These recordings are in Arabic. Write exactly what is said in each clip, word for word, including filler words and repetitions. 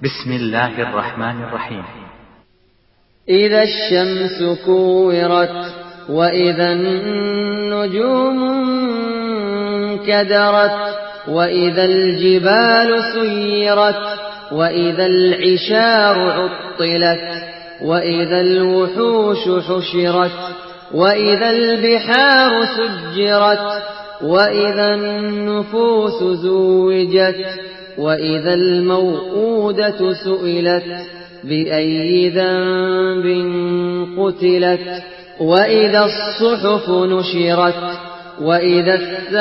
بسم الله الرحمن الرحيم. إذا الشمس كورت وإذا النجوم انكدرت وإذا الجبال سيرت وإذا العشار عطلت وإذا الوحوش حشرت وإذا البحار سجرت وإذا النفوس زوجت وإذا الموءودة سئلت بأي ذنب قتلت وإذا الصحف نشرت وإذا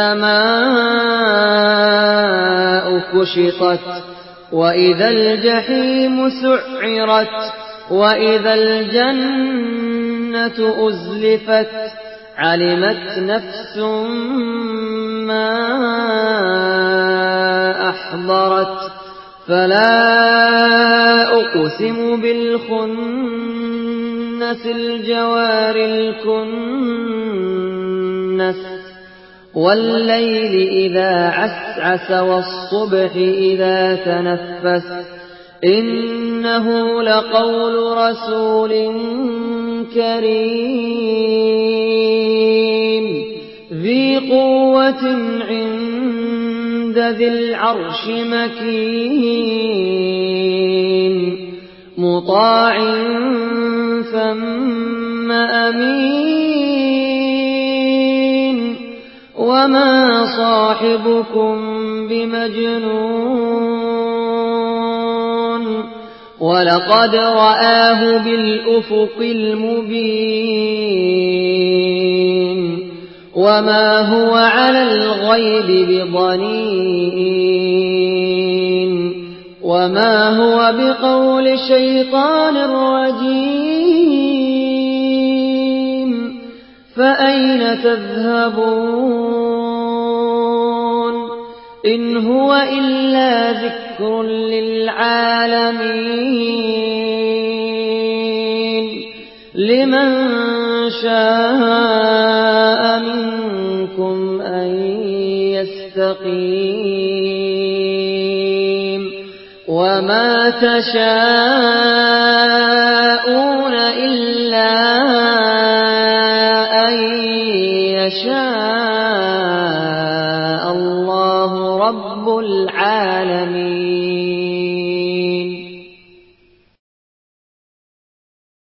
السماء كشطت وإذا الجحيم سعرت وإذا الجنة أزلفت علمت نفس ما أحضرت فلا أقسم بالخنس الجوار الكنس والليل إذا عسعس والصبح إذا تنفس إنه لقول رسول كريم ذي قوة عند ذي العرش مكين مطاع ثم أمين وما صاحبكم بمجنون ولقد رآه بالأفق المبين وما هو على الغيب بضنين وما هو بقول شيطان رجيم فأين تذهبون إن هو إلا ذكر للعالمين لمن شاء منكم أن يستقيم وما تشاءون إلا